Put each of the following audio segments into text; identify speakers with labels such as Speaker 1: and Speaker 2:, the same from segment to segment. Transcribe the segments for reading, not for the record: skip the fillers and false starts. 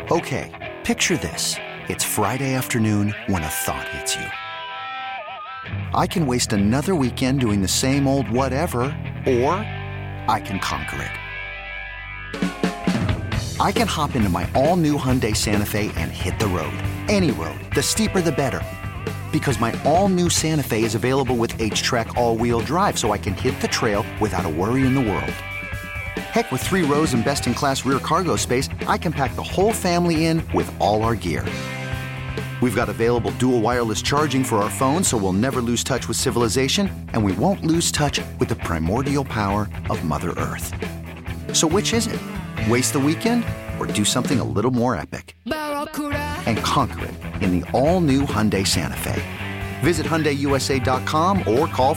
Speaker 1: Okay, picture this. It's Friday afternoon when a thought hits you. I can waste another weekend doing the same old whatever, or I can conquer it. I can hop into my all-new Hyundai Santa Fe and hit the road. Any road. The steeper, the better. Because my all-new Santa Fe is available with H-Track all-wheel drive, so I can hit the trail without a worry in the world. Heck, with 3 rows and best-in-class rear cargo space, I can pack the whole family in with all our gear. We've got available dual wireless charging for our phones, so we'll never lose touch with civilization, and we won't lose touch with the primordial power of Mother Earth. So which is it? Waste the weekend or do something a little more epic? And conquer it in the all-new Hyundai Santa Fe. Visit HyundaiUSA.com or call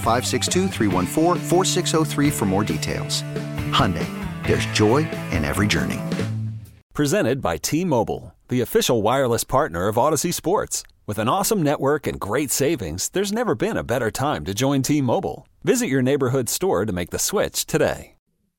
Speaker 1: 562-314-4603 for more details. Hyundai, there's joy in every journey.
Speaker 2: Presented by T-Mobile, the official wireless partner of Odyssey Sports. With an awesome network and great savings, there's never been a better time to join T-Mobile. Visit your neighborhood store to make the switch today.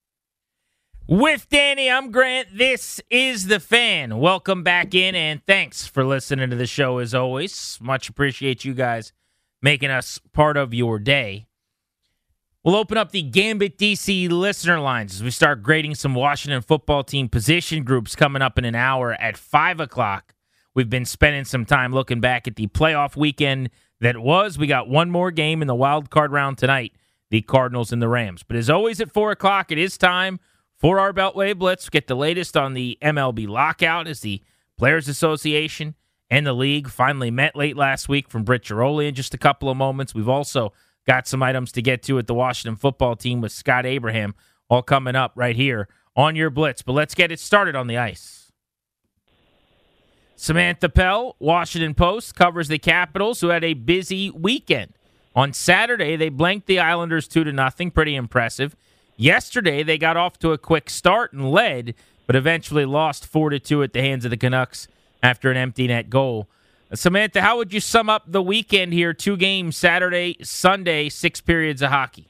Speaker 3: With Danny, I'm Grant. This is The Fan. Welcome back in, and thanks for listening to the show as always. Much appreciate you guys making us part of your day. We'll open up the Gambit DC listener lines as we start grading some Washington football team position groups coming up in an hour at 5 o'clock. We've been spending some time looking back at the playoff weekend that was. We got one more game in the wild card round tonight, the Cardinals and the Rams. But as always at 4 o'clock, it is time for our Beltway Blitz. Get the latest on the MLB lockout as the Players Association and the league finally met late last week from Britt Giroli in just a couple of moments. We've also got some items to get to at the Washington football team with Scott Abraham, all coming up right here on your Blitz. But let's get it started on the ice. Samantha Pell, Washington Post, covers the Capitals, who had a busy weekend. On Saturday, they blanked the Islanders 2-0, pretty impressive. Yesterday, they got off to a quick start and led, but eventually lost 4-2 at the hands of the Canucks after an empty net goal. Samantha, how would you sum up the weekend here? 2 games, Saturday, Sunday, 6 periods of hockey.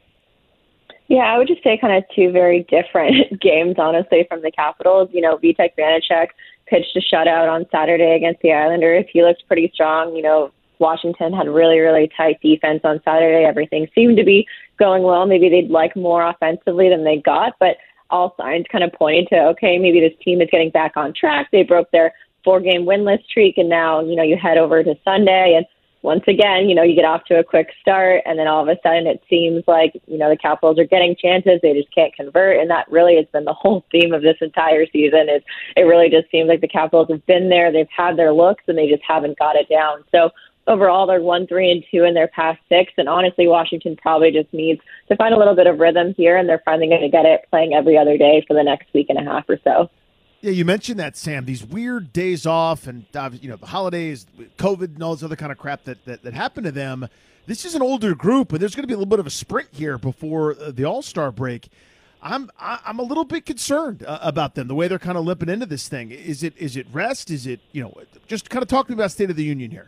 Speaker 4: Yeah, I would just say kind of 2 very different games, honestly, from the Capitals. You know, Vitek Vanacek pitched a shutout on Saturday against the Islanders. He looked pretty strong. You know, Washington had really, really tight defense on Saturday. Everything seemed to be going well. Maybe they'd like more offensively than they got, but all signs kind of pointed to, okay, maybe this team is getting back on track. They broke their 4-game winless streak, and now, you know, you head over to Sunday, and once again, you know, you get off to a quick start, and then all of a sudden it seems like, you know, the Capitals are getting chances, they just can't convert, and that really has been the whole theme of this entire season. Is it really just seems like the Capitals have been there, they've had their looks, and they just haven't got it down. So overall, they're 1-3-2 in their past 6, and honestly, Washington probably just needs to find a little bit of rhythm here, and they're finally going to get it playing every other day for the next week and a half or so.
Speaker 5: Yeah, you mentioned that, Sam, these weird days off and, you know, the holidays, COVID and all this other kind of crap that happened to them. This is an older group, and there's going to be a little bit of a sprint here before the All-Star break. I'm a little bit concerned about them, the way they're kind of limping into this thing. Is it rest? Is it, you know, just kind of talk to me about State of the Union here.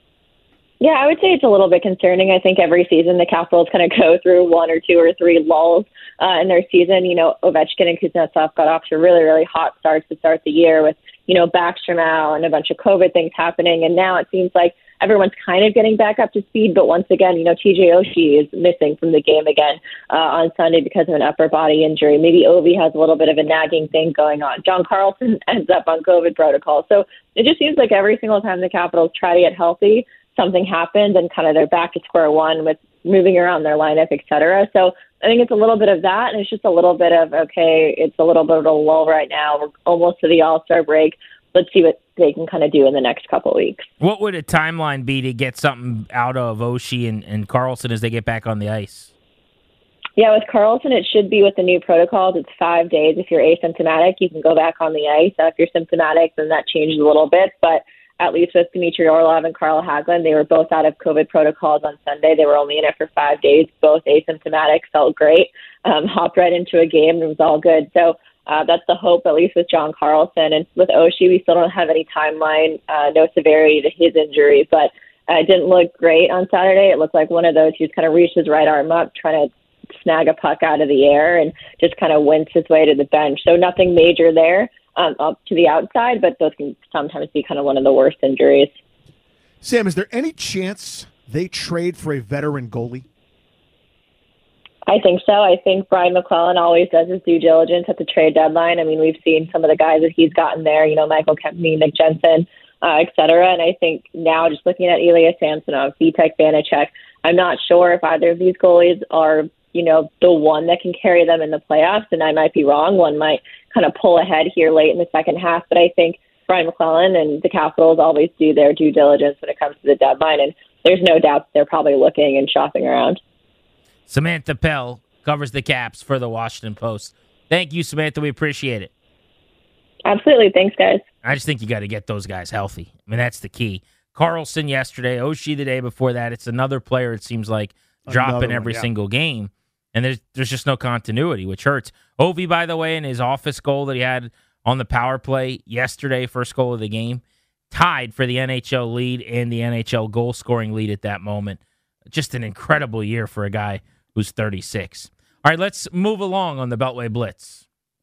Speaker 4: Yeah, I would say it's a little bit concerning. I think every season the Capitals kind of go through 1 or 2 or 3 lulls in their season. You know, Ovechkin and Kuznetsov got off to really, really hot starts to start the year with, you know, Backstrom out and a bunch of COVID things happening. And now it seems like everyone's kind of getting back up to speed. But once again, you know, TJ Oshie is missing from the game again on Sunday because of an upper body injury. Maybe Ovi has a little bit of a nagging thing going on. John Carlson ends up on COVID protocol. So it just seems like every single time the Capitals try to get healthy, something happens and kind of they're back to square one with moving around their lineup, et cetera. So I think it's a little bit of that, and it's just a little bit of, okay, it's a little bit of a lull right now. We're almost to the All-Star break. Let's see what they can kind of do in the next couple of weeks.
Speaker 3: What would a timeline be to get something out of Oshie and Carlson as they get back on the ice?
Speaker 4: Yeah, with Carlson, it should be with the new protocols. It's 5 days. If you're asymptomatic, you can go back on the ice. If you're symptomatic, then that changes a little bit, but at least with Dmitry Orlov and Carl Hagelin, they were both out of COVID protocols on Sunday. They were only in it for 5 days, both asymptomatic, felt great, hopped right into a game, and it was all good. So that's the hope, at least with John Carlson. And with Oshie, we still don't have any timeline, no severity to his injury, but it didn't look great on Saturday. It looked like one of those who's kind of reached his right arm up, trying to snag a puck out of the air and just kind of winced his way to the bench. So nothing major there. up to the outside, but those can sometimes be kind of one of the worst injuries.
Speaker 5: Sam, is there any chance they trade for a veteran goalie?
Speaker 4: I think so. I think Brian McClellan always does his due diligence at the trade deadline. I mean, we've seen some of the guys that he's gotten there, Michael Kempny, Nick Jensen, et cetera. And I think now just looking at Ilya Samsonov, Vitek Vanacek, I'm not sure if either of these goalies are, the one that can carry them in the playoffs. And I might be wrong. One might kind of pull ahead here late in the second half. But I think Brian McClellan and the Capitals always do their due diligence when it comes to the deadline. And there's no doubt they're probably looking and shopping around.
Speaker 3: Samantha Pell covers the Caps for the Washington Post. Thank you, Samantha. We appreciate it.
Speaker 4: Absolutely. Thanks, guys.
Speaker 3: I just think you got to get those guys healthy. I mean, that's the key. Carlson yesterday, Oshie the day before that. It's another player, it seems like, dropping every single game. And there's just no continuity, which hurts. Ovi, by the way, in his office goal that he had on the power play yesterday, first goal of the game, tied for the NHL lead and the NHL goal-scoring lead at that moment. Just an incredible year for a guy who's 36. All right, let's move along on the Beltway Blitz.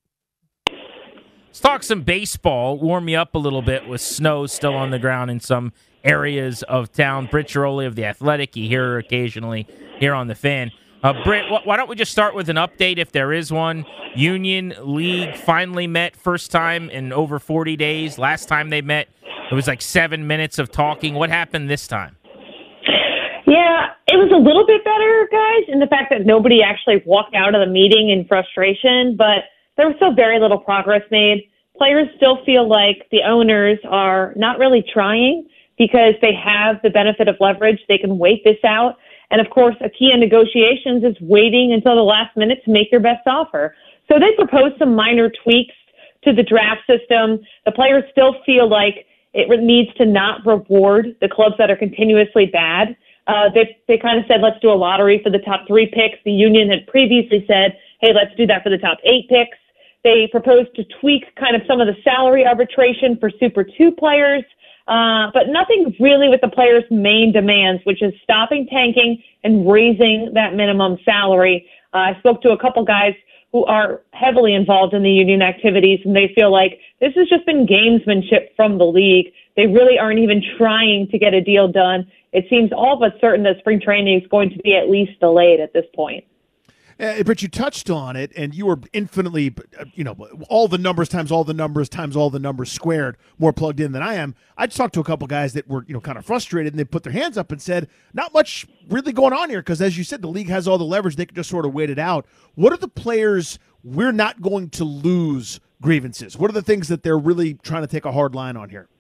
Speaker 3: Let's talk some baseball. Warm me up a little bit with snow still on the ground in some areas of town. Britt Chiroli of The Athletic. You hear her occasionally here on The Fan. Britt, why don't we just start with an update, if there is one? Union League finally met first time in over 40 days. Last time they met, it was like 7 minutes of talking. What happened this time?
Speaker 6: Yeah, it was a little bit better, guys, in the fact that nobody actually walked out of the meeting in frustration, but there was still very little progress made. Players still feel like the owners are not really trying because they have the benefit of leverage. They can wait this out. And, of course, a key in negotiations is waiting until the last minute to make your best offer. So they proposed some minor tweaks to the draft system. The players still feel like it needs to not reward the clubs that are continuously bad. They kind of said, let's do a lottery for the top 3 picks. The union had previously said, hey, let's do that for the top 8 picks. They proposed to tweak kind of some of the salary arbitration for Super 2 players. But nothing really with the players' main demands, which is stopping tanking and raising that minimum salary. I spoke to a couple guys who are heavily involved in the union activities, and they feel like this has just been gamesmanship from the league. They really aren't even trying to get a deal done. It seems all but certain that spring training is going to be at least delayed at this point.
Speaker 5: But you touched on it, and you were infinitely, all the numbers times all the numbers times all the numbers squared, more plugged in than I am. I just talked to a couple guys that were, kind of frustrated, and they put their hands up and said, not much really going on here, because as you said, the league has all the leverage. They could just sort of wait it out. What are the players we're not going to lose grievances? What are the things that they're really trying to take a hard line on here?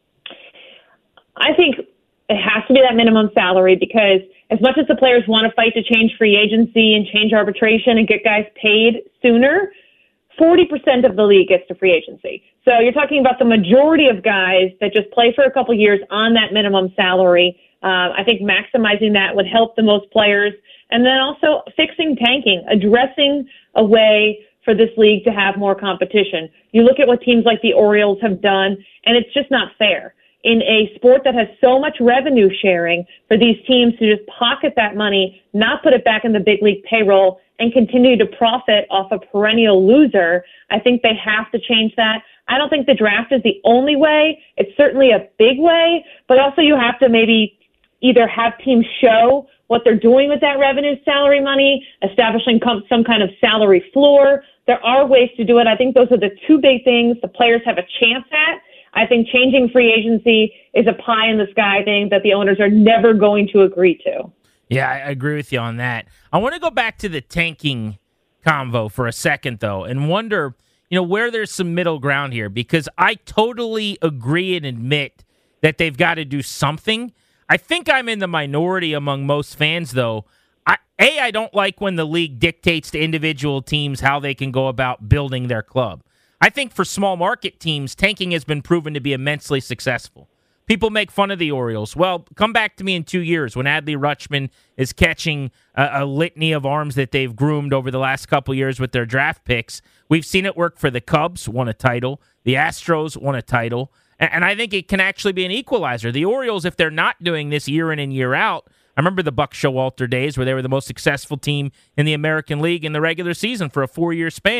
Speaker 6: I think it has to be that minimum salary, because as much as the players want to fight to change free agency and change arbitration and get guys paid sooner, 40% of the league gets to free agency. So you're talking about the majority of guys that just play for a couple years on that minimum salary. I think maximizing that would help the most players. And then also fixing tanking, addressing a way for this league to have more competition. You look at what teams like the Orioles have done, and it's just not fair. In a sport that has so much revenue sharing, for these teams to just pocket that money, not put it back in the big league payroll, and continue to profit off a perennial loser, I think they have to change that. I don't think the draft is the only way. It's certainly a big way, but also you have to maybe either have teams show what they're doing with that revenue salary money, establishing some kind of salary floor. There are ways to do it. I think those are the 2 big things the players have a chance at. I think changing free agency is a pie in the sky thing that the owners are never going to agree to.
Speaker 3: Yeah, I agree with you on that. I want to go back to the tanking convo for a second, though, and wonder, where there's some middle ground here, because I totally agree and admit that they've got to do something. I think I'm in the minority among most fans, though. I don't like when the league dictates to individual teams how they can go about building their club. I think for small market teams, tanking has been proven to be immensely successful. People make fun of the Orioles. Well, come back to me in 2 years when Adley Rutschman is catching a litany of arms that they've groomed over the last couple years with their draft picks. We've seen it work for the Cubs, won a title. The Astros won a title. And I think it can actually be an equalizer. The Orioles, if they're not doing this year in and year out, I remember the Buck Showalter days where they were the most successful team in the American League in the regular season for a 4-year span.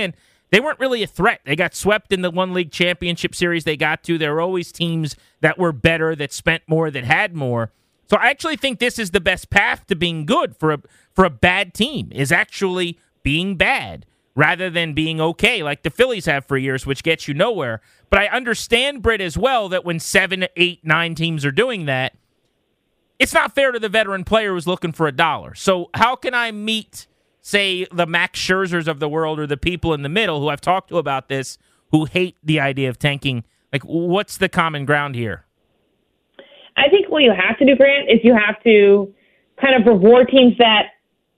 Speaker 3: they weren't really a threat. They got swept in the one league championship series they got to. There were always teams that were better, that spent more, that had more. So I actually think this is the best path to being good for a bad team, is actually being bad rather than being okay like the Phillies have for years, which gets you nowhere. But I understand, Britt, as well, that when 7, 8, 9 teams are doing that, it's not fair to the veteran player who's looking for $1. So how can I meet, say, the Max Scherzers of the world or the people in the middle who I've talked to about this who hate the idea of tanking? Like, what's the common ground here?
Speaker 6: I think what you have to do, Grant, is you have to kind of reward teams that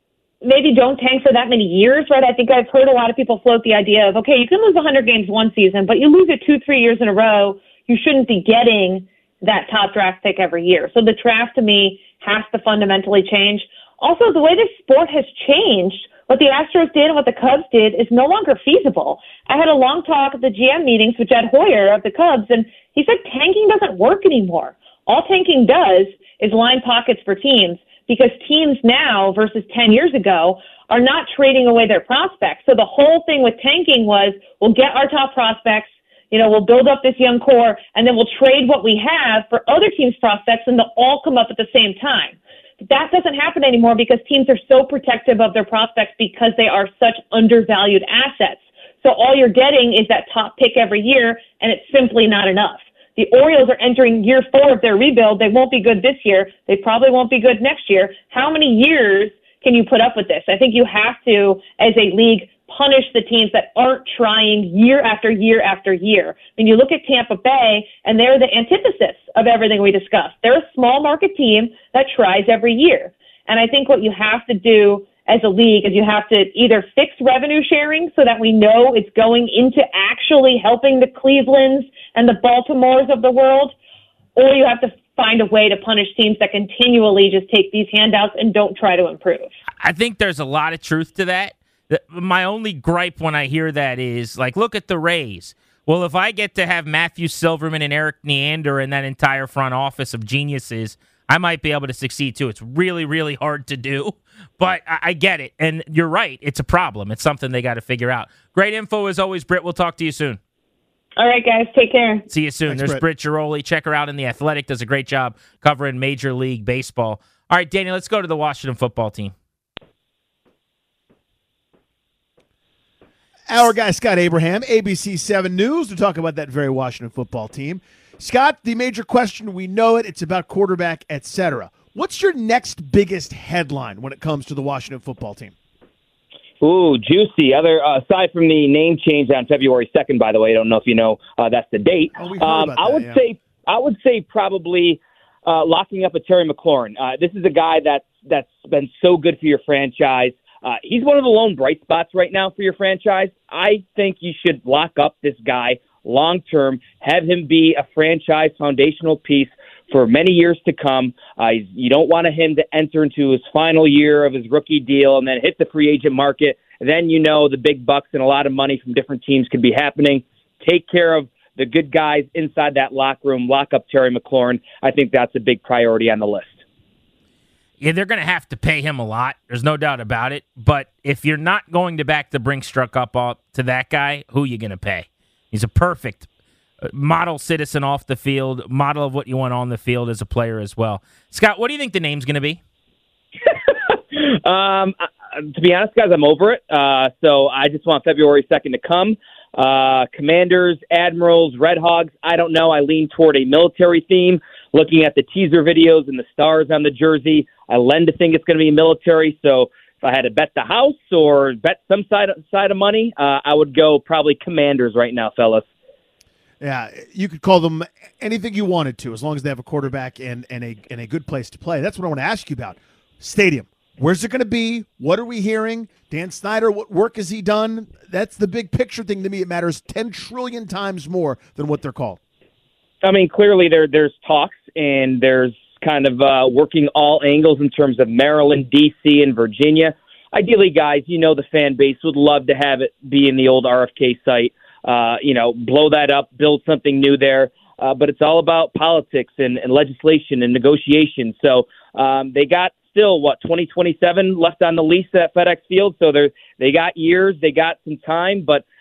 Speaker 6: maybe don't tank for that many years, right? I think I've heard a lot of people float the idea of, okay, you can lose 100 games one season, but you lose it 2-3 years in a row, you shouldn't be getting that top draft pick every year. So the draft, to me, has to fundamentally change. Also, the way this sport has changed, what the Astros did and what the Cubs did is no longer feasible. I had a long talk at the GM meetings with Jed Hoyer of the Cubs, and he said tanking doesn't work anymore. All tanking does is line pockets for teams, because teams now versus 10 years ago are not trading away their prospects. So the whole thing with tanking was, we'll get our top prospects, we'll build up this young core, and then we'll trade what we have for other teams' prospects, and they'll all come up at the same time. But that doesn't happen anymore because teams are so protective of their prospects because they are such undervalued assets. So all you're getting is that top pick every year, and it's simply not enough. The Orioles are entering year 4 of their rebuild. They won't be good this year. They probably won't be good next year. How many years can you put up with this? I think you have to, as a league, punish the teams that aren't trying year after year after year. When you look at Tampa Bay, and they're the antithesis of everything we discussed. They're a small market team that tries every year. And I think what you have to do as a league is you have to either fix revenue sharing so that we know it's going into actually helping the Clevelands and the Baltimores of the world, or you have to find a way to punish teams that continually just take these handouts and don't try to improve.
Speaker 3: I think there's a lot of truth to that. My only gripe when I hear that is, like, look at the Rays. Well, if I get to have Matthew Silverman and Eric Neander and that entire front office of geniuses, I might be able to succeed too. It's really, really hard to do, but I get it. And you're right. It's a problem. It's something they got to figure out. Great info as always, Britt. We'll talk to you soon.
Speaker 6: All right, guys. Take care.
Speaker 3: See you soon. Thanks, There's Britt Giroli. Check her out in The Athletic. Does a great job covering Major League Baseball. All right, Danny, let's go to the Washington football team.
Speaker 5: Our guy, Scott Abraham, ABC 7 News, to talk about that very Washington football team. Scott, the major question, we know it, it's about quarterback, etc. What's your next biggest headline when it comes to the Washington football team?
Speaker 7: Ooh, juicy. Aside from the name change on February 2nd, by the way, I don't know if you know that's the date.
Speaker 5: Oh, we've heard about that,
Speaker 7: I would say probably locking up a Terry McLaurin. This is a guy that's been so good for your franchise. He's one of the lone bright spots right now for your franchise. I think you should lock up this guy long-term, have him be a franchise foundational piece for many years to come. You don't want him to enter into his final year of his rookie deal and then hit the free agent market. Then the big bucks and a lot of money from different teams could be happening. Take care of the good guys inside that locker room. Lock up Terry McLaurin. I think that's a big priority on the list.
Speaker 3: Yeah, they're going to have to pay him a lot. There's no doubt about it. But if you're not going to back the Brinks-Struck up to that guy, who are you going to pay? He's a perfect model citizen off the field, model of what you want on the field as a player as well. Scott, what do you think the name's going to be?
Speaker 7: To be honest, guys, I'm over it. So I just want February 2nd to come. Commanders, Admirals, Red Hogs, I don't know. I lean toward a military theme. Looking at the teaser videos and the stars on the jersey, I lend to think it's going to be military. So if I had to bet the house or bet some side of money, I would go probably Commanders right now, fellas.
Speaker 5: Yeah, you could call them anything you wanted to, as long as they have a quarterback and a good place to play. That's what I want to ask you about. Stadium. Where's it going to be? What are we hearing? Dan Snyder, what work has he done? That's the big picture thing to me. It matters 10 trillion times more than what they're called.
Speaker 7: I mean, clearly there's talks and there's kind of working all angles in terms of Maryland, D.C., and Virginia. Ideally, guys, the fan base would love to have it be in the old RFK site. Blow that up, build something new there. But it's all about politics and legislation and negotiation. So they got still, 2027 left on the lease at FedEx Field. So they got years, they got some time, but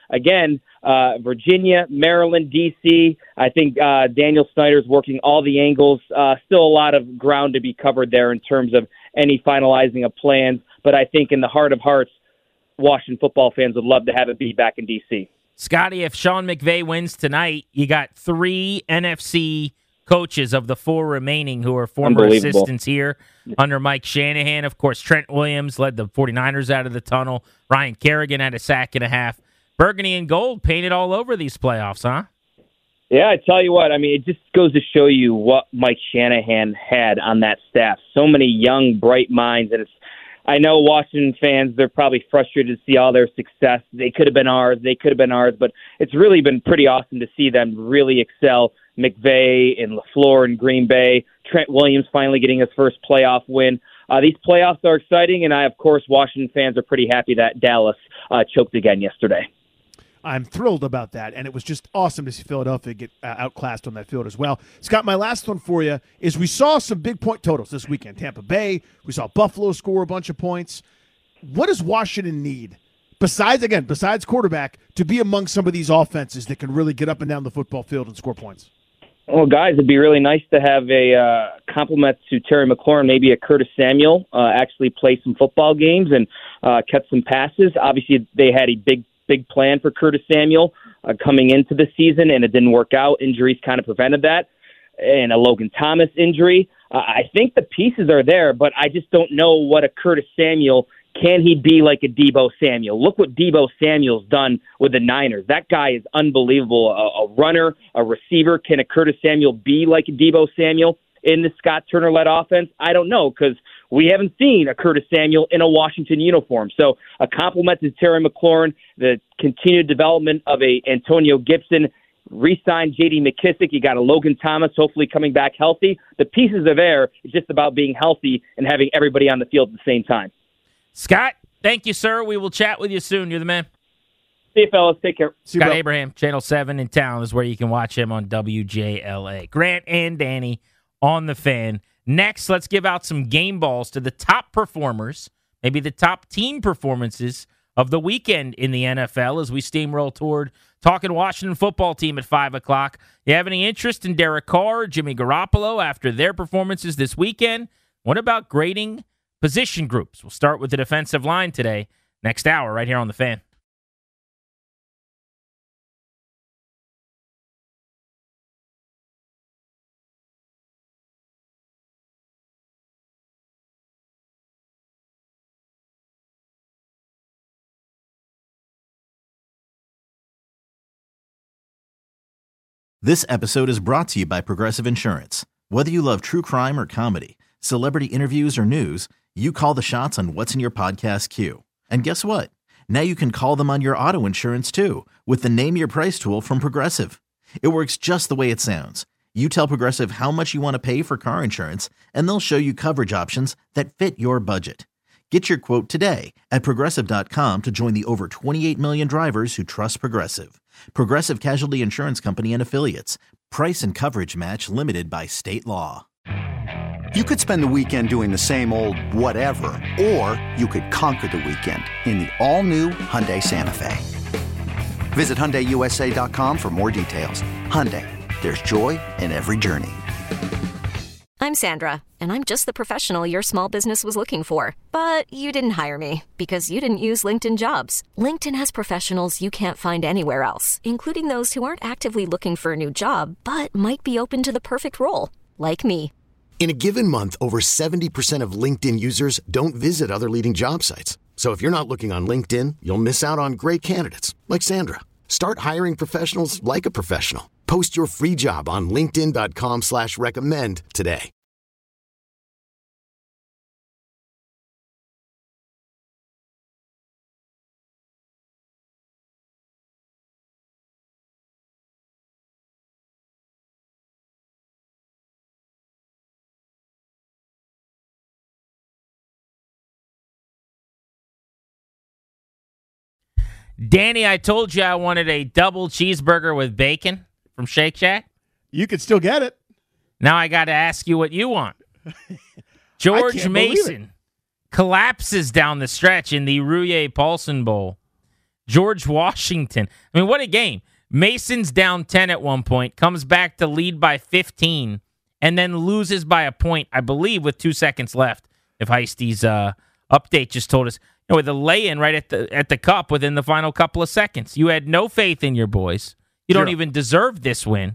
Speaker 7: again, Virginia, Maryland, D.C., I think Daniel Snyder's working all the angles. Still a lot of ground to be covered there in terms of any finalizing of plans. But I think in the heart of hearts, Washington football fans would love to have it be back in D.C.
Speaker 3: Scotty, if Sean McVay wins tonight, you got 3 NFC coaches of the 4 remaining who are former assistants here under Mike Shanahan. Of course, Trent Williams led the 49ers out of the tunnel. Ryan Kerrigan had a sack and a half. Burgundy and gold painted all over these playoffs, huh?
Speaker 7: Yeah, I tell you what, I mean, it just goes to show you what Mike Shanahan had on that staff. So many young, bright minds, and I know Washington fans, they're probably frustrated to see all their success. They could have been ours, but it's really been pretty awesome to see them really excel. McVay and LaFleur in Green Bay, Trent Williams finally getting his first playoff win. These playoffs are exciting, and of course, Washington fans are pretty happy that Dallas choked again yesterday.
Speaker 5: I'm thrilled about that, and it was just awesome to see Philadelphia get outclassed on that field as well. Scott, my last one for you is we saw some big point totals this weekend. Tampa Bay, we saw Buffalo score a bunch of points. What does Washington need, besides quarterback, to be among some of these offenses that can really get up and down the football field and score points?
Speaker 7: Well, guys, it'd be really nice to have a compliment to Terry McLaurin, maybe a Curtis Samuel, actually play some football games and catch some passes. Obviously, they had a big plan for Curtis Samuel coming into the season, and it didn't work out. Injuries kind of prevented that, and a Logan Thomas injury. I think the pieces are there, but I just don't know what a Curtis Samuel, can he be like a Deebo Samuel? Look what Deebo Samuel's done with the Niners. That guy is unbelievable. A runner, a receiver. Can a Curtis Samuel be like a Deebo Samuel in the Scott Turner-led offense? I don't know, because we haven't seen a Curtis Samuel in a Washington uniform. So a compliment to Terry McLaurin, the continued development of a Antonio Gibson, re-signed J.D. McKissick. You got a Logan Thomas hopefully coming back healthy. The pieces are there. It's just about being healthy and having everybody on the field at the same time.
Speaker 3: Scott, thank you, sir. We will chat with you soon. You're the man.
Speaker 7: See you, fellas. Take care.
Speaker 3: Scott Abraham, Channel 7 in town is where you can watch him on WJLA. Grant and Danny on the Fan. Next, let's give out some game balls to the top performers, maybe the top team performances of the weekend in the NFL as we steamroll toward talking Washington football team at 5 o'clock. You have any interest in Derek Carr or Jimmy Garoppolo after their performances this weekend? What about grading position groups? We'll start with the defensive line today, next hour, right here on the Fan.
Speaker 8: This episode is brought to you by Progressive Insurance. Whether you love true crime or comedy, celebrity interviews or news, you call the shots on what's in your podcast queue. And guess what? Now you can call them on your auto insurance too with the Name Your Price tool from Progressive. It works just the way it sounds. You tell Progressive how much you want to pay for car insurance, and they'll show you coverage options that fit your budget. Get your quote today at Progressive.com to join the over 28 million drivers who trust Progressive. Progressive Casualty Insurance Company and Affiliates. Price and coverage match limited by state law.
Speaker 1: You could spend the weekend doing the same old whatever, or you could conquer the weekend in the all-new Hyundai Santa Fe. Visit HyundaiUSA.com for more details. Hyundai, there's joy in every journey.
Speaker 9: I'm Sandra, and I'm just the professional your small business was looking for. But you didn't hire me because you didn't use LinkedIn Jobs. LinkedIn has professionals you can't find anywhere else, including those who aren't actively looking for a new job, but might be open to the perfect role, like me.
Speaker 10: In a given month, over 70% of LinkedIn users don't visit other leading job sites. So if you're not looking on LinkedIn, you'll miss out on great candidates like Sandra. Start hiring professionals like a professional. Post your free job on linkedin.com/recommend today.
Speaker 3: Danny, I told you I wanted a double cheeseburger with bacon from Shake Shack.
Speaker 5: You could still get it.
Speaker 3: Now I got to ask you what you want. George Mason collapses down the stretch in the Rouye Paulson Bowl. George Washington. I mean, what a game. Mason's down 10 at one point, comes back to lead by 15, and then loses by a point, I believe, with 2 seconds left. If Heisty's update just told us, with a lay-in right at the cup within the final couple of seconds. You had no faith in your boys. You don't even deserve this win.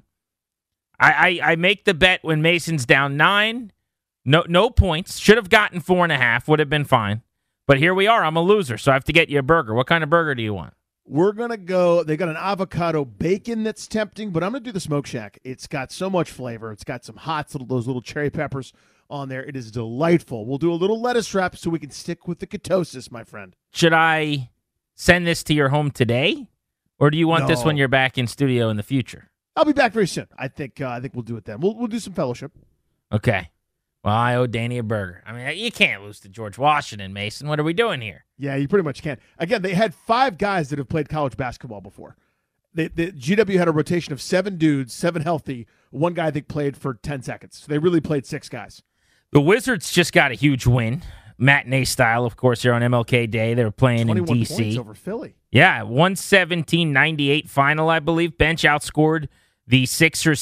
Speaker 3: I make the bet when Mason's down 9, no points. Should have gotten 4.5, would have been fine. But here we are. I'm a loser, so I have to get you a burger. What kind of burger do you want?
Speaker 5: We're going to go, they got an avocado bacon that's tempting, but I'm going to do the Smoke Shack. It's got so much flavor. It's got some hot, those little cherry peppers on there. It is delightful. We'll do a little lettuce wrap so we can stick with the ketosis, my friend.
Speaker 3: Should I send this to your home today, or do you want this when you're back in studio in the future?
Speaker 5: I'll be back very soon. I think we'll do it then. We'll do some fellowship.
Speaker 3: Okay. Well, I owe Danny a burger. I mean, you can't lose to George Washington, Mason. What are we doing here?
Speaker 5: Yeah, you pretty much can. Again, they had 5 guys that have played college basketball before. The GW had a rotation of 7 dudes, 7 healthy. One guy, I think, played for 10 seconds. So they really played 6 guys.
Speaker 3: The Wizards just got a huge win. Matinee style, of course, here on MLK Day. They were playing in D.C.
Speaker 5: 21 points over Philly.
Speaker 3: Yeah, 117-98 final, I believe. Bench outscored the Sixers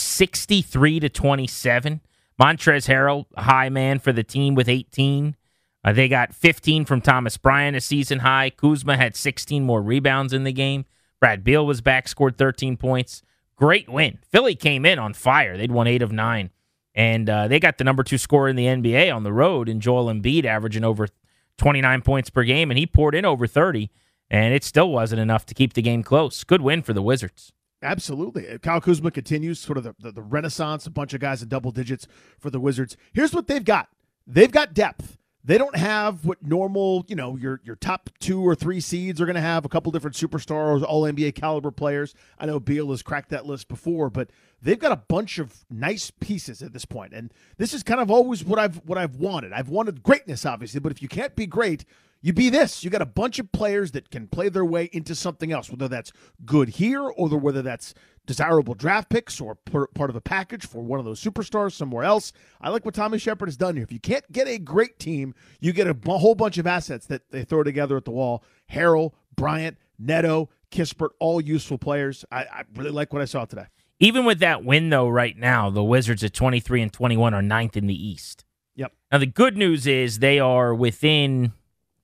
Speaker 3: 63-27. Montrezl Harrell, high man for the team with 18. They got 15 from Thomas Bryant, a season high. Kuzma had 16 more rebounds in the game. Brad Beal was back, scored 13 points. Great win. Philly came in on fire. They'd won 8 of 9. And they got the number 2 scorer in the NBA on the road in Joel Embiid, averaging over 29 points per game, and he poured in over 30, and it still wasn't enough to keep the game close. Good win for the Wizards.
Speaker 5: Absolutely. Kyle Kuzma continues sort of the renaissance, a bunch of guys in double digits for the Wizards. Here's what they've got. They've got depth. They don't have what normal, your top 2 or 3 seeds are going to have, a couple different superstars, all-NBA caliber players. I know Beal has cracked that list before, but they've got a bunch of nice pieces at this point. And this is kind of always what I've wanted. I've wanted greatness, obviously, but if you can't be great, you be this. You got a bunch of players that can play their way into something else, whether that's good here or whether that's desirable draft picks or part of a package for one of those superstars somewhere else. I like what Tommy Shepard has done here. If you can't get a great team, you get a whole bunch of assets that they throw together at the wall. Harrell, Bryant, Neto, Kispert, all useful players. I really like what I saw today.
Speaker 3: Even with that win, though, right now, the Wizards at 23-21 are 9th in the East.
Speaker 5: Yep.
Speaker 3: Now, the good news is they are within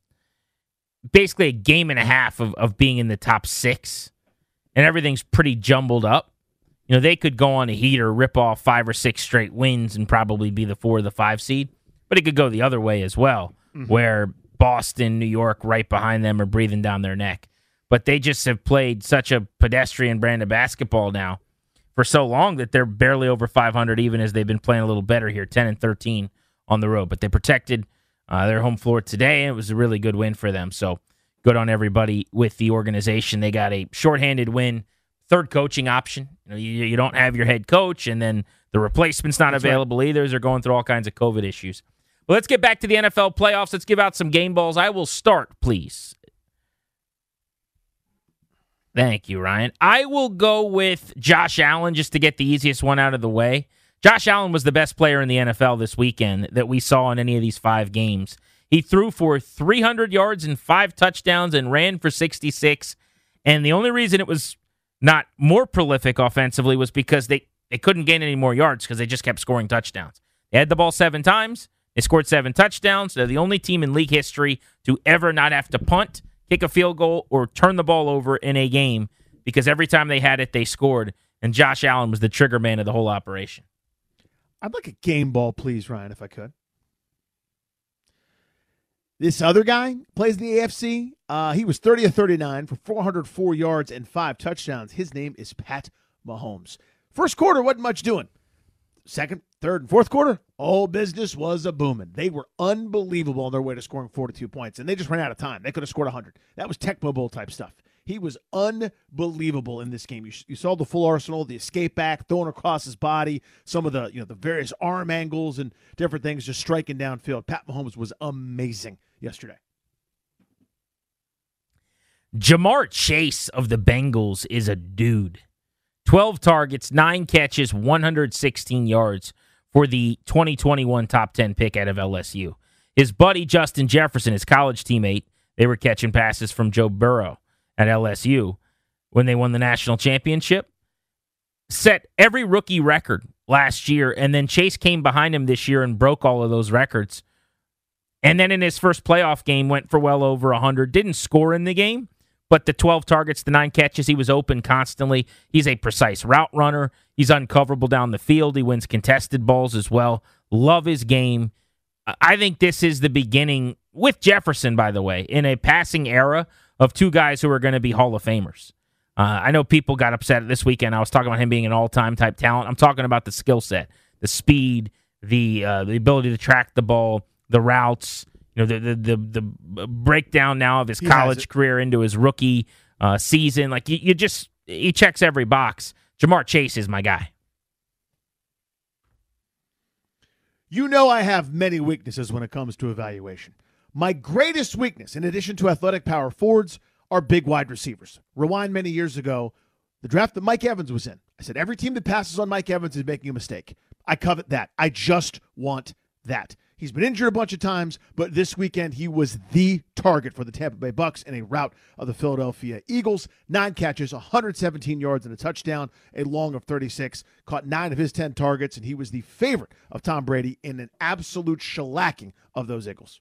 Speaker 3: basically a game and a half of being in the top 6, and everything's pretty jumbled up. They could go on a heater, rip off 5 or 6 straight wins, and probably be the 4 or the 5 seed. But it could go the other way as well, where Boston, New York, right behind them are breathing down their neck. But they just have played such a pedestrian brand of basketball now for so long that they're barely over 500, even as they've been playing a little better here, 10-13 on the road. But they protected their home floor today, and it was a really good win for them. So good on everybody with the organization. They got a shorthanded win, 3rd coaching option. You don't have your head coach, and then the replacement's not available either. They're going through all kinds of COVID issues. Well, let's get back to the NFL playoffs. Let's give out some game balls. I will start, please. Thank you, Ryan. I will go with Josh Allen just to get the easiest one out of the way. Josh Allen was the best player in the NFL this weekend that we saw in any of these 5 games. He threw for 300 yards and 5 touchdowns and ran for 66. And the only reason it was not more prolific offensively was because they couldn't gain any more yards because they just kept scoring touchdowns. They had the ball 7 times. They scored 7 touchdowns. They're the only team in league history to ever not have to punt, kick a field goal, or turn the ball over in a game because every time they had it, they scored. And Josh Allen was the trigger man of the whole operation.
Speaker 5: I'd like a game ball, please, Ryan, if I could. This other guy plays in the AFC. He was 30 of 39 for 404 yards and 5 touchdowns. His name is Pat Mahomes. First quarter wasn't much doing. Second, third, and fourth quarter, all business was a booming. They were unbelievable on their way to scoring 42 points, and they just ran out of time. They could have scored 100. That was Tecmo Bowl type stuff. He was unbelievable in this game. You saw the full arsenal, the escape back, throwing across his body, some of the the various arm angles and different things, just striking downfield. Pat Mahomes was amazing yesterday.
Speaker 3: Jamar Chase of the Bengals is a dude. 12 targets, 9 catches, 116 yards for the 2021 top 10 pick out of LSU. His buddy Justin Jefferson, his college teammate, they were catching passes from Joe Burrow. at LSU when they won the national championship. Set every rookie record last year, and then Chase came behind him this year and broke all of those records. And then in his first playoff game, went for well over 100. Didn't score in the game, but the 12 targets, the 9 catches, he was open constantly. He's a precise route runner. He's uncoverable down the field. He wins contested balls as well. Love his game. I think this is the beginning, with Jefferson, by the way, in a passing era of two guys who are going to be Hall of Famers. I know people got upset this weekend. I was talking about him being an all-time type talent. I'm talking about the skill set, the speed, the ability to track the ball, the routes, the breakdown now of his college career into his rookie season. Like he checks every box. Ja'Marr Chase is my guy.
Speaker 5: I have many weaknesses when it comes to evaluation. My greatest weakness, in addition to athletic power forwards, are big wide receivers. Rewind many years ago, the draft that Mike Evans was in. I said, every team that passes on Mike Evans is making a mistake. I covet that. I just want that. He's been injured a bunch of times, but this weekend he was the target for the Tampa Bay Bucks in a rout of the Philadelphia Eagles. 9 catches, 117 yards and a touchdown, a long of 36. Caught 9 of his 10 targets, and he was the favorite of Tom Brady in an absolute shellacking of those Eagles.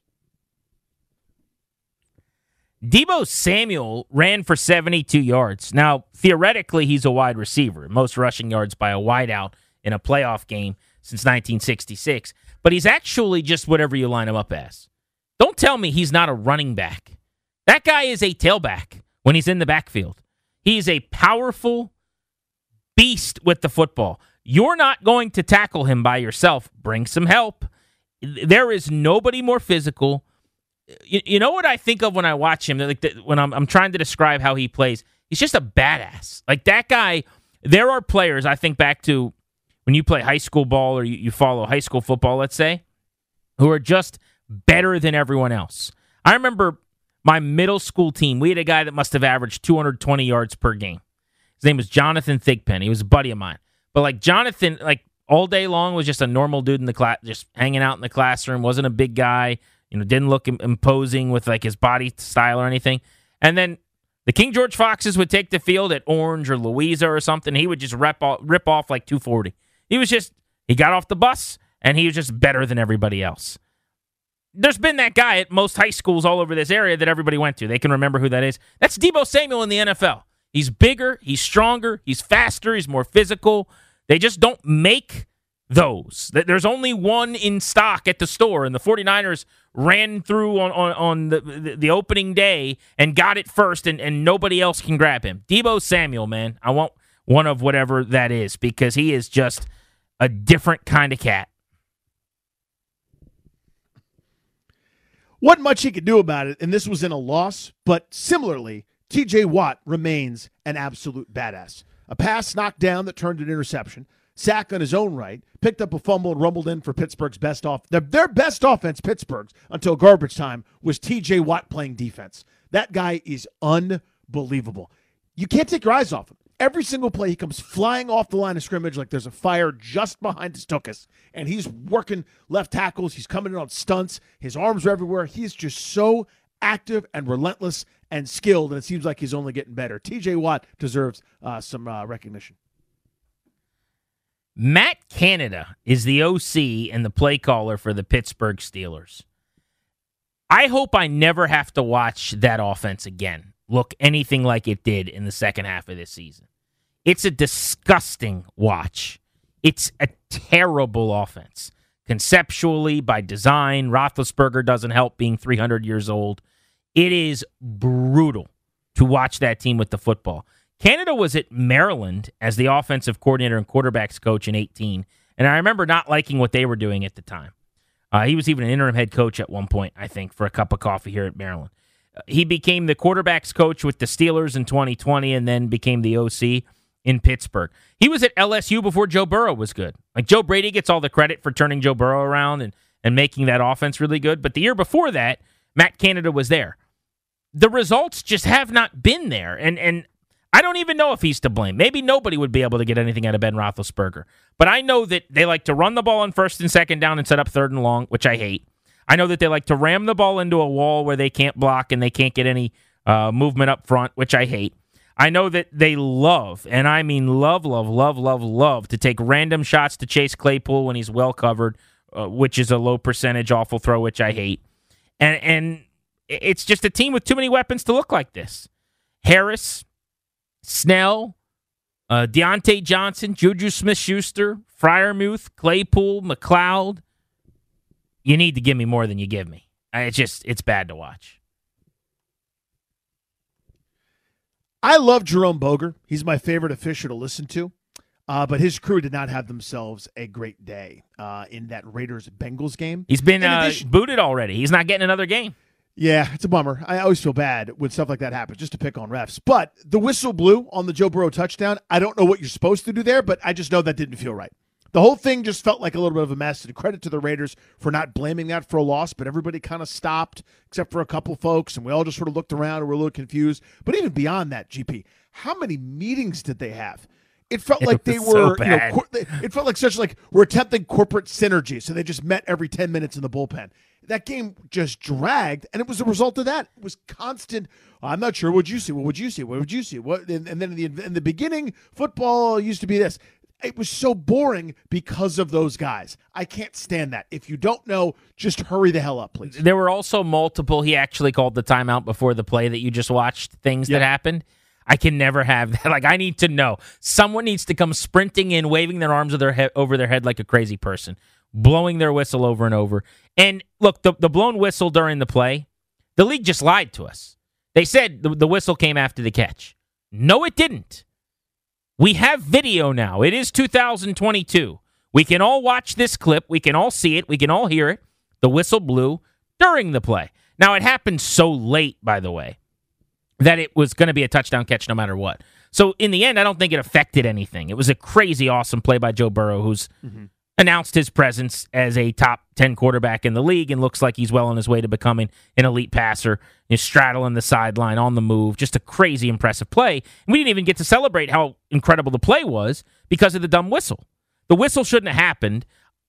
Speaker 3: Deebo Samuel ran for 72 yards. Now, theoretically, he's a wide receiver. Most rushing yards by a wideout in a playoff game since 1966. But he's actually just whatever you line him up as. Don't tell me he's not a running back. That guy is a tailback when he's in the backfield. He's a powerful beast with the football. You're not going to tackle him by yourself. Bring some help. There is nobody more physical. You know what I think of when I watch him? When I'm trying to describe how he plays, he's just a badass. Like that guy, there are players, I think back to when you play high school ball or you follow high school football, let's say, who are just better than everyone else. I remember my middle school team, we had a guy that must have averaged 220 yards per game. His name was Jonathan Thigpen. He was a buddy of mine. But Jonathan, all day long was just a normal dude in the class, just hanging out in the classroom, wasn't a big guy. Didn't look imposing with his body style or anything. And then the King George Foxes would take the field at Orange or Louisa or something. He would just rip off 240. He got off the bus and he was just better than everybody else. There's been that guy at most high schools all over this area that everybody went to. They can remember who that is. That's Deebo Samuel in the NFL. He's bigger, he's stronger, he's faster, he's more physical. They just don't make those. There's only one in stock at the store, and the 49ers ran through on the opening day and got it first, and nobody else can grab him. Deebo Samuel, man. I want one of whatever that is because he is just a different kind of cat.
Speaker 5: Wasn't much he could do about it, and this was in a loss, but similarly, T.J. Watt remains an absolute badass. A pass knocked down that turned an interception, sack on his own right, picked up a fumble and rumbled in for Pittsburgh's best their best offense, Pittsburgh's, until garbage time, was T.J. Watt playing defense. That guy is unbelievable. You can't take your eyes off him. Every single play, he comes flying off the line of scrimmage like there's a fire just behind his tuchus, and he's working left tackles. He's coming in on stunts. His arms are everywhere. He's just so active and relentless and skilled, and it seems like he's only getting better. T.J. Watt deserves some recognition.
Speaker 3: Matt Canada is the OC and the play caller for the Pittsburgh Steelers. I hope I never have to watch that offense again look anything like it did in the second half of this season. It's a disgusting watch. It's a terrible offense. Conceptually, by design, Roethlisberger doesn't help being 300 years old. It is brutal to watch that team with the football. Canada was at Maryland as the offensive coordinator and quarterbacks coach in 2018, and I remember not liking what they were doing at the time. He was even an interim head coach at one point, I think, for a cup of coffee here at Maryland. He became the quarterbacks coach with the Steelers in 2020 and then became the OC in Pittsburgh. He was at LSU before Joe Burrow was good. Joe Brady gets all the credit for turning Joe Burrow around and making that offense really good, but the year before that, Matt Canada was there. The results just have not been there, and I don't even know if he's to blame. Maybe nobody would be able to get anything out of Ben Roethlisberger. But I know that they like to run the ball on first and second down and set up third and long, which I hate. I know that they like to ram the ball into a wall where they can't block and they can't get any movement up front, which I hate. I know that they love, and I mean love to take random shots to Chase Claypool when he's well covered, which is a low percentage awful throw, which I hate. And it's just a team with too many weapons to look like this. Harris, Snell, Deontay Johnson, Juju Smith-Schuster, Freiermuth, Claypool, McLeod. You need to give me more than you give me. It's bad to watch.
Speaker 5: I love Jerome Boger. He's my favorite official to listen to. But his crew did not have themselves a great day in that Raiders-Bengals game.
Speaker 3: He's been booted already. He's not getting another game.
Speaker 5: Yeah, it's a bummer. I always feel bad when stuff like that happens, just to pick on refs. But the whistle blew on the Joe Burrow touchdown. I don't know what you're supposed to do there, but I just know that didn't feel right. The whole thing just felt like a little bit of a mess. And credit to the Raiders for not blaming that for a loss, but everybody kind of stopped, except for a couple folks, and we all just sort of looked around and were a little confused. But even beyond that, GP, how many meetings did they have? It felt like they were,
Speaker 3: so
Speaker 5: it felt like we're attempting corporate synergy, so they just met every 10 minutes in the bullpen. That game just dragged, and it was a result of that. It was constant. I'm not sure. What'd you see? What would you see? What would you see? What? And then in the beginning, football used to be this. It was so boring because of those guys. I can't stand that. If you don't know, just hurry the hell up, please.
Speaker 3: There were also multiple, he actually called the timeout before the play that you just watched, things that happened. I can never have that. Like, I need to know. Someone needs to come sprinting in, waving their arms over their head like a crazy person, blowing their whistle over and over. And look, the blown whistle during the play, the league just lied to us. They said the whistle came after the catch. No, it didn't. We have video now. It is 2022. We can all watch this clip. We can all see it. We can all hear it. The whistle blew during the play. Now, it happened so late, by the way, that it was going to be a touchdown catch no matter what. So, in the end, I don't think it affected anything. It was a crazy, awesome play by Joe Burrow, who's announced his presence as a top 10 quarterback in the league and looks like he's well on his way to becoming an elite passer. He's straddling the sideline, on the move. Just a crazy, impressive play. And we didn't even get to celebrate how incredible the play was because of the dumb whistle. The whistle shouldn't have happened.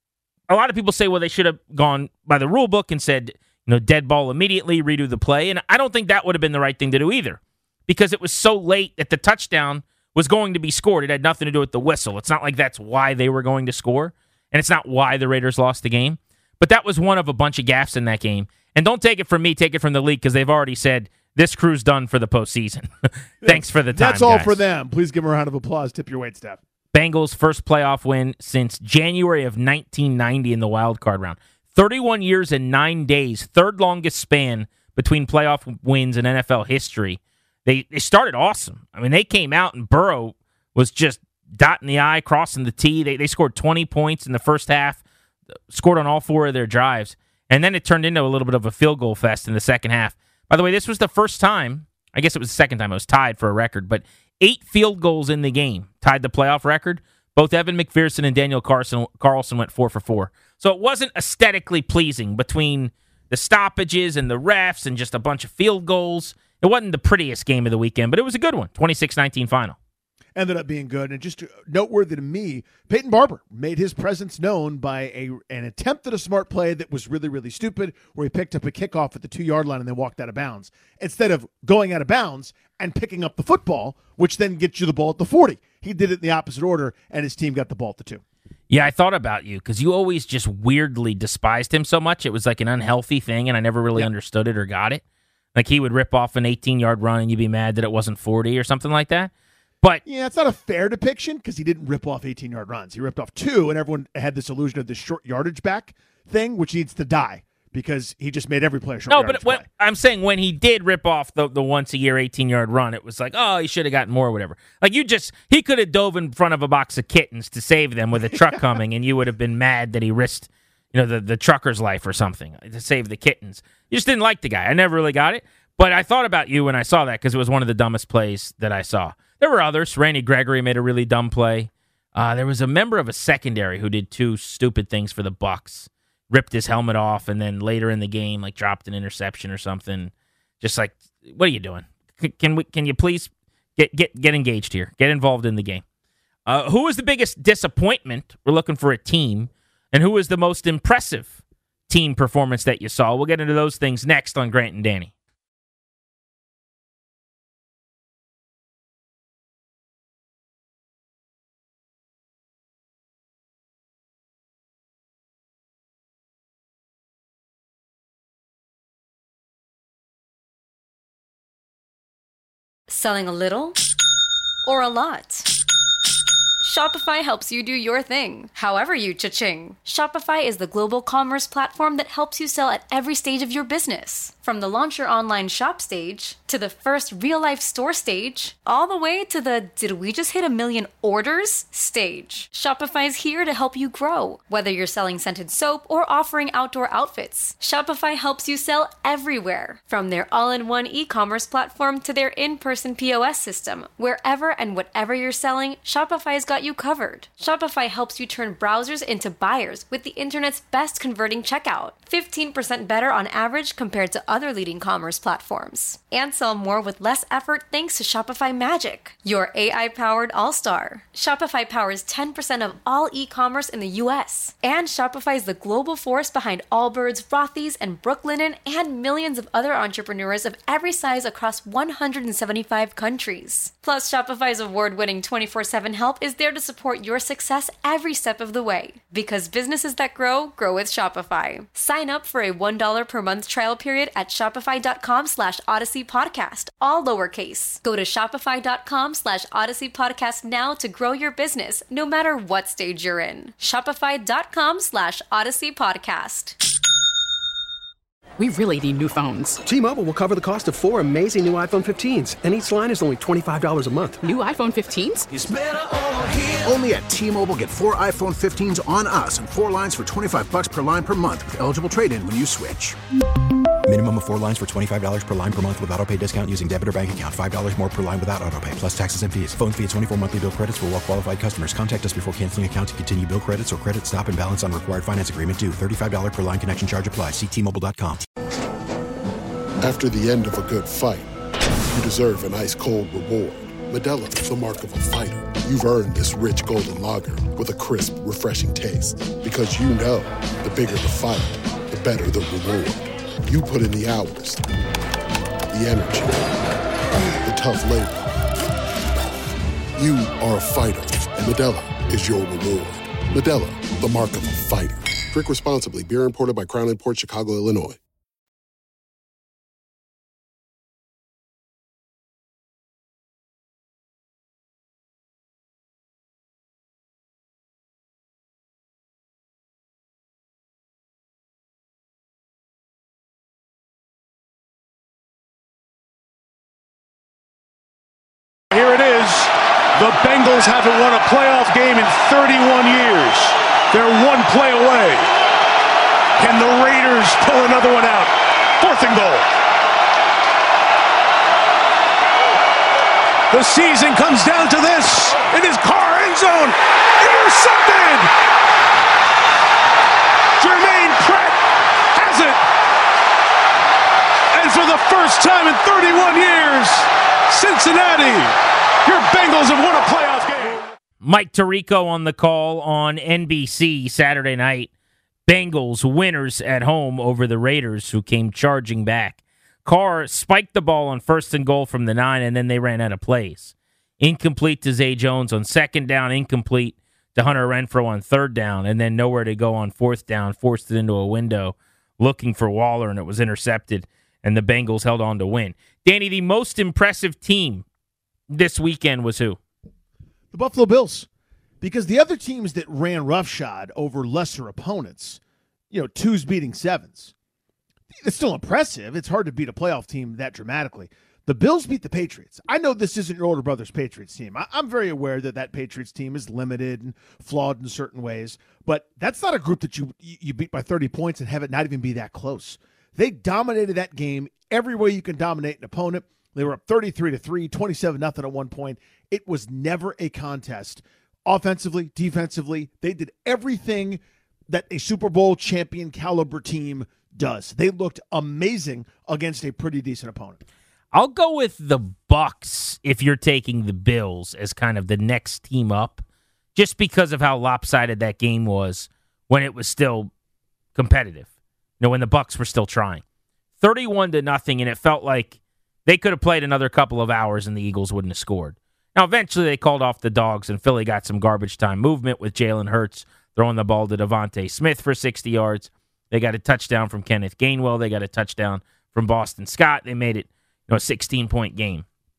Speaker 3: A lot of people say, well, they should have gone by the rule book and said, dead ball immediately, redo the play. And I don't think that would have been the right thing to do either because it was so late that the touchdown was going to be scored. It had nothing to do with the whistle. It's not like that's why they were going to score, and it's not why the Raiders lost the game. But that was one of a bunch of gaffes in that game. And don't take it from me, take it from the league because they've already said this crew's done for the postseason. Thanks for the time,
Speaker 5: That's all
Speaker 3: guys.
Speaker 5: for them. Please give them a round of applause. Tip your weight, Steph.
Speaker 3: Bengals' first playoff win since January of 1990 in the wild card round. 31 years and 9 days, third longest span between playoff wins in NFL history. They started awesome. I mean, they came out and Burrow was just dotting the I, crossing the T. They scored 20 points in the first half, scored on all four of their drives, and then it turned into a little bit of a field goal fest in the second half. By the way, this was the first time, I guess it was the second time it was tied for a record, but 8 field goals in the game tied the playoff record. Both Evan McPherson and Daniel Carlson went 4 for 4. So it wasn't aesthetically pleasing between the stoppages and the refs and just a bunch of field goals. It wasn't the prettiest game of the weekend, but it was a good one. 26-19 final.
Speaker 5: Ended up being good. And just noteworthy to me, Peyton Barber made his presence known by an attempt at a smart play that was really, really stupid, where he picked up a kickoff at the 2-yard line and then walked out of bounds, instead of going out of bounds and picking up the football, which then gets you the ball at the 40. He did it in the opposite order, and his team got the ball at the 2.
Speaker 3: Yeah, I thought about you because you always just weirdly despised him so much. It was like an unhealthy thing, and I never really understood it or got it. Like he would rip off an 18-yard run, and you'd be mad that it wasn't 40 or something like that. But
Speaker 5: yeah, it's not a fair depiction because he didn't rip off 18-yard runs. He ripped off 2, and everyone had this illusion of this short yardage back thing, which needs to die because he just made every player short yardage play.
Speaker 3: I'm saying when he did rip off the once-a-year 18-yard run, it was like, oh, he should have gotten more or whatever. Like he could have dove in front of a box of kittens to save them with a truck coming, and you would have been mad that he risked the trucker's life or something to save the kittens. You just didn't like the guy. I never really got it. But I thought about you when I saw that because it was one of the dumbest plays that I saw. There were others. Randy Gregory made a really dumb play. There was a member of a secondary who did 2 stupid things for the Bucs. Ripped his helmet off, and then later in the game, like dropped an interception or something. Just like, what are you doing? Can you please get engaged here? Get involved in the game. Who was the biggest disappointment? We're looking for a team. And who was the most impressive team performance that you saw? We'll get into those things next on Grant and Danny.
Speaker 11: Selling a little or a lot? Shopify helps you do your thing, however you cha-ching. Shopify is the global commerce platform that helps you sell at every stage of your business. From the launch your online shop stage, to the first real-life store stage, all the way to the did we just hit 1 million orders stage. Shopify's here to help you grow. Whether you're selling scented soap or offering outdoor outfits, Shopify helps you sell everywhere. From their all-in-one e-commerce platform to their in-person POS system, wherever and whatever you're selling, Shopify's got you covered. Shopify helps you turn browsers into buyers with the internet's best converting checkout. 15% better on average compared to other leading commerce platforms. And sell more with less effort thanks to Shopify Magic, your AI-powered all-star. Shopify powers 10% of all e-commerce in the U.S. And Shopify is the global force behind Allbirds, Rothy's, and Brooklinen, and millions of other entrepreneurs of every size across 175 countries. Plus, Shopify's award-winning 24/7 help is there to support your success every step of the way. Because businesses that grow, grow with Shopify. Sign up for a $1 per month trial period at shopify.com/Odyssey Podcast, all lowercase. Go to shopify.com/Odyssey Podcast now to grow your business, no matter what stage you're in. Shopify.com/Odyssey Podcast.
Speaker 12: We really need new phones.
Speaker 13: T-Mobile will cover the cost of 4 amazing new iPhone 15s, and each line is only $25 a month.
Speaker 12: New iPhone 15s?
Speaker 14: It's better over here. Only at T-Mobile, get 4 iPhone 15s on us and 4 lines for $25 per line per month with eligible trade-in when you switch.
Speaker 15: Minimum of 4 lines for $25 per line per month with autopay discount using debit or bank account. $5 more per line without autopay, plus taxes and fees. Phone fee at 24 monthly bill credits for well-qualified customers. Contact us before canceling account to continue bill credits or credit stop and balance on required finance agreement due. $35 per line connection charge applies. See T-Mobile.com.
Speaker 16: After the end of a good fight, you deserve an ice-cold reward. Modelo is the mark of a fighter. You've earned this rich golden lager with a crisp, refreshing taste. Because you know, the bigger the fight, the better the reward. You put in the hours, the energy, the tough labor. You are a fighter, and Modelo is your reward. Modelo, the mark of a fighter. Drink responsibly. Beer imported by Crown Imports, Chicago, Illinois.
Speaker 17: Here it is. The Bengals haven't won a playoff game in 31 years. They're 1 play away. Can the Raiders pull another one out? 4th and goal. The season comes down to this. It is Carr, end zone. Intercepted. Jermaine Pratt has it. And for the first time in 31 years, Cincinnati, your Bengals have won a playoff game.
Speaker 3: Mike Tirico on the call on NBC Saturday night. Bengals winners at home over the Raiders, who came charging back. Carr spiked the ball on 1st and goal from the 9, and then they ran out of plays. Incomplete to Zay Jones on 2nd down, incomplete to Hunter Renfrow on 3rd down, and then nowhere to go on 4th down, forced it into a window looking for Waller, and it was intercepted, and the Bengals held on to win. Danny, the most impressive team this weekend was who?
Speaker 5: The Buffalo Bills. Because the other teams that ran roughshod over lesser opponents, 2s beating 7s, it's still impressive. It's hard to beat a playoff team that dramatically. The Bills beat the Patriots. I know this isn't your older brother's Patriots team. I'm very aware that Patriots team is limited and flawed in certain ways, but that's not a group that you beat by 30 points and have it not even be that close. They dominated that game every way you can dominate an opponent. They were up 33-3, 27-0 at one point. It was never a contest. Offensively, defensively, they did everything that a Super Bowl champion caliber team does. They looked amazing against a pretty decent opponent.
Speaker 3: I'll go with the Bucs if you're taking the Bills as kind of the next team up, just because of how lopsided that game was when it was still competitive. When the Bucs were still trying. 31-0, and it felt like they could have played another couple of hours and the Eagles wouldn't have scored. Now, eventually they called off the dogs, and Philly got some garbage time movement with Jalen Hurts throwing the ball to Devontae Smith for 60 yards. They got a touchdown from Kenneth Gainwell. They got a touchdown from Boston Scott. They made it a 16-point game.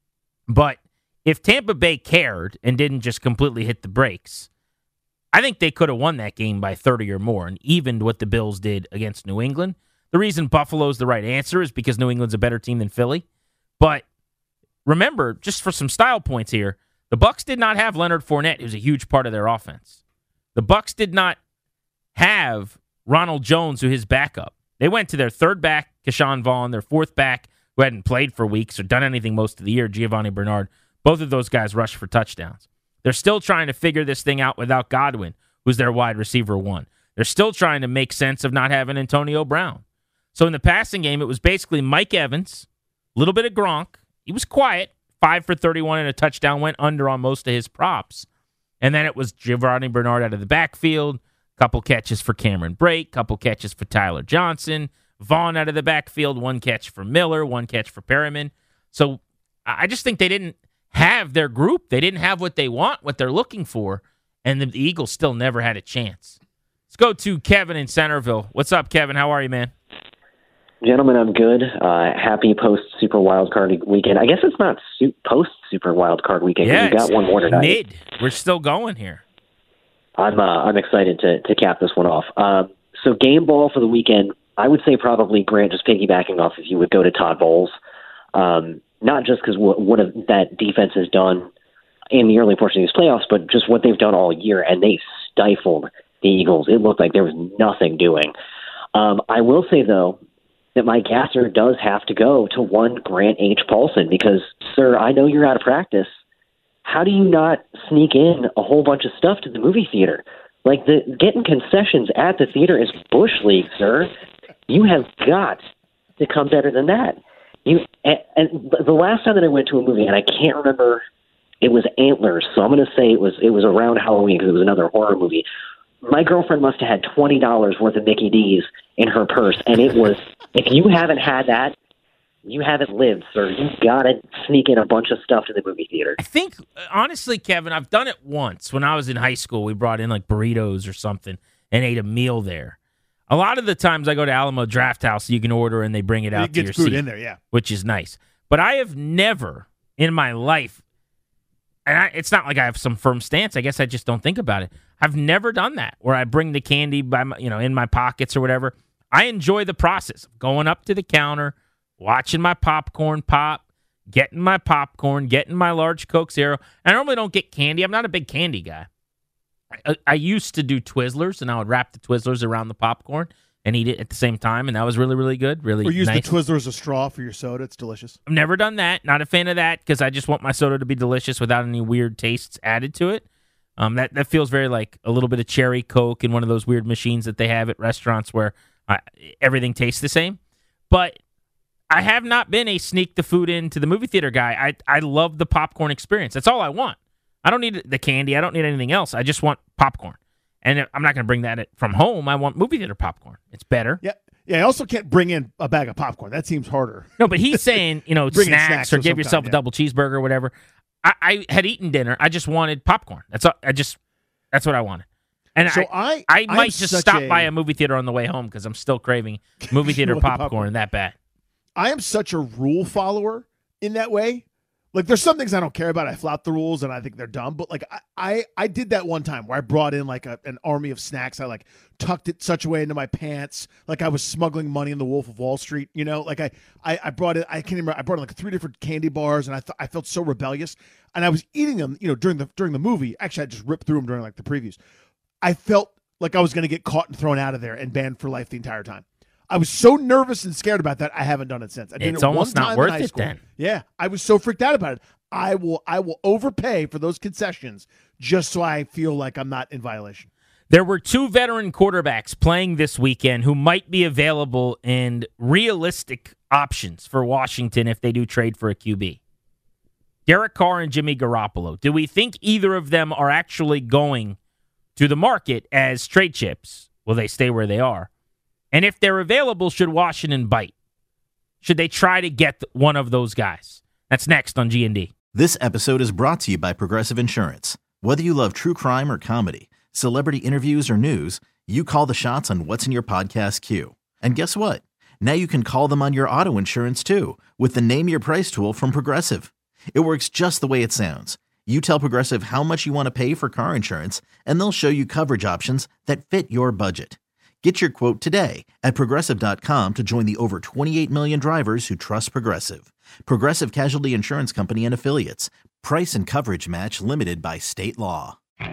Speaker 3: But if Tampa Bay cared and didn't just completely hit the brakes, I think they could have won that game by 30 or more and evened what the Bills did against New England. The reason Buffalo's the right answer is because New England's a better team than Philly. But remember, just for some style points here, the Bucs did not have Leonard Fournette, who's a huge part of their offense. The Bucs did not have Ronald Jones, who his backup. They went to their third back, Keyshawn Vaughn, their fourth back, who hadn't played for weeks or done anything most of the year, Giovanni Bernard. Both of those guys rushed for touchdowns. They're still trying to figure this thing out without Godwin, who's their wide receiver one. They're still trying to make sense of not having Antonio Brown. So in the passing game, it was basically Mike Evans, a little bit of Gronk. He was quiet, 5 for 31 and a touchdown, went under on most of his props. And then it was Giovanni Bernard out of the backfield, couple catches for Cameron Brate, couple catches for Tyler Johnson, Vaughn out of the backfield, 1 catch for Miller, 1 catch for Perriman. So I just think they didn't have their group. They didn't have what they want, what they're looking for, and the Eagles still never had a chance. Let's go to Kevin in Centerville. What's up, Kevin? How are you, man?
Speaker 18: Gentlemen, I'm good. Happy post-Super Wildcard weekend. I guess it's not post-Super Wildcard weekend.
Speaker 3: Yeah,
Speaker 18: we got one more tonight.
Speaker 3: Mid. We're still going here.
Speaker 18: I'm excited to cap this one off. So game ball for the weekend, I would say probably, Grant, just piggybacking off if you would go to Todd Bowles. Not just because what that defense has done in the early portion of these playoffs, but just what they've done all year, and they stifled the Eagles. It looked like there was nothing doing. I will say, though, that my gasser does have to go to one Grant H. Paulson because, sir, I know you're out of practice. How do you not sneak in a whole bunch of stuff to the movie theater? Like, getting concessions at the theater is Bush League, sir. You have got to come better than that. And the last time that I went to a movie, and I can't remember, it was Antlers, so I'm going to say it was around Halloween because it was another horror movie. My girlfriend must have had $20 worth of Mickey D's in her purse, and it was, if you haven't had that, you haven't lived, sir. You've got to sneak in a bunch of stuff to the movie theater.
Speaker 3: I think, honestly, Kevin, I've done it once. When I was in high school, we brought in like burritos or something and ate a meal there. A lot of the times I go to Alamo Draft House, you can order and they bring it out to your
Speaker 5: food
Speaker 3: seat,
Speaker 5: in there, yeah,
Speaker 3: which is nice. But I have never in my life, and it's not like I have some firm stance. I guess I just don't think about it. I've never done that where I bring the candy by my, in my pockets or whatever. I enjoy the process of going up to the counter, watching my popcorn pop, getting my popcorn, getting my large Coke Zero. I normally don't get candy. I'm not a big candy guy. I used to do Twizzlers, and I would wrap the Twizzlers around the popcorn and eat it at the same time, and that was really, really good. Really nice. Or
Speaker 5: use the Twizzler as a straw for your soda. It's delicious.
Speaker 3: I've never done that. Not a fan of that because I just want my soda to be delicious without any weird tastes added to it. That feels very like a little bit of cherry Coke in one of those weird machines that they have at restaurants where everything tastes the same. But I have not been a sneak the food into the movie theater guy. I love the popcorn experience. That's all I want. I don't need the candy. I don't need anything else. I just want popcorn. And I'm not going to bring that from home. I want movie theater popcorn. It's better.
Speaker 5: Yeah. I also can't bring in a bag of popcorn. That seems harder.
Speaker 3: No, but he's saying, snacks or give yourself a double cheeseburger or whatever. I had eaten dinner. I just wanted popcorn. That's what I wanted. And so I might just stop by a movie theater on the way home because I'm still craving movie theater popcorn that bad.
Speaker 5: I am such a rule follower in that way. Like, there's some things I don't care about. I flout the rules, and I think they're dumb. But, like, I did that one time where I brought in, like, an army of snacks. I, like, tucked it such a way into my pants, like I was smuggling money in the Wolf of Wall Street, Like, I brought it, I can't remember, I brought in, like, 3 different candy bars, and I felt so rebellious. And I was eating them, during the movie. Actually, I just ripped through them during, like, the previews. I felt like I was going to get caught and thrown out of there and banned for life the entire time. I was so nervous and scared about that. I haven't done it since. I did
Speaker 3: it's
Speaker 5: it
Speaker 3: almost
Speaker 5: one
Speaker 3: not
Speaker 5: time
Speaker 3: worth
Speaker 5: in high
Speaker 3: it
Speaker 5: school.
Speaker 3: then.
Speaker 5: Yeah, I was so freaked out about it. I will overpay for those concessions just so I feel like I'm not in violation.
Speaker 3: There were 2 veteran quarterbacks playing this weekend who might be available and realistic options for Washington if they do trade for a QB. Derek Carr and Jimmy Garoppolo. Do we think either of them are actually going to the market as trade chips? Will they stay where they are? And if they're available, should Washington bite? Should they try to get one of those guys? That's next on G&D.
Speaker 8: This episode is brought to you by Progressive Insurance. Whether you love true crime or comedy, celebrity interviews or news, you call the shots on what's in your podcast queue. And guess what? Now you can call them on your auto insurance too with the Name Your Price tool from Progressive. It works just the way it sounds. You tell Progressive how much you want to pay for car insurance, and they'll show you coverage options that fit your budget. Get your quote today at Progressive.com to join the over 28 million drivers who trust Progressive. Progressive Casualty Insurance Company and Affiliates. Price and coverage match limited by state law.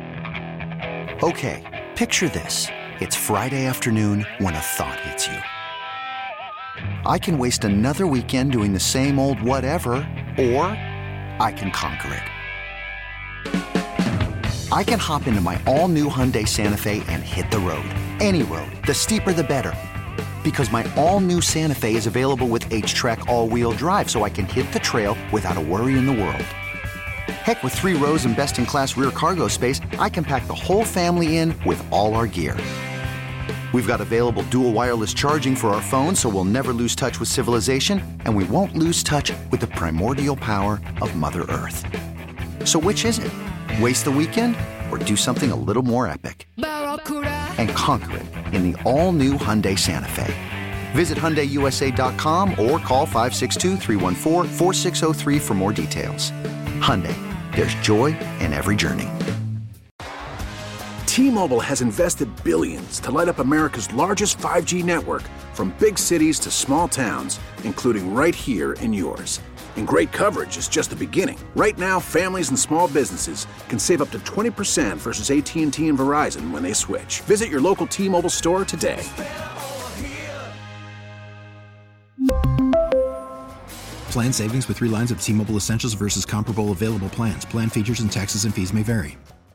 Speaker 1: Okay, picture this. It's Friday afternoon when a thought hits you. I can waste another weekend doing the same old whatever, or I can conquer it. I can hop into my all-new Hyundai Santa Fe and hit the road. Any road. The steeper the better. Because my all-new Santa Fe is available with H-Track all-wheel drive, so I can hit the trail without a worry in the world. Heck, with 3 rows and best-in-class rear cargo space, I can pack the whole family in with all our gear. We've got available dual wireless charging for our phones, so we'll never lose touch with civilization, and we won't lose touch with the primordial power of Mother Earth. So which is it? Waste the weekend or do something a little more epic? And conquer it in the all-new Hyundai Santa Fe. Visit HyundaiUSA.com or call 562-314-4603 for more details. Hyundai, there's joy in every journey.
Speaker 14: T-Mobile has invested billions to light up America's largest 5G network, from big cities to small towns, including right here in yours. And great coverage is just the beginning. Right now, families and small businesses can save up to 20% versus AT&T and Verizon when they switch. Visit your local T-Mobile store today.
Speaker 15: Plan savings with 3 lines of T-Mobile Essentials versus comparable available plans. Plan features and taxes and fees may vary.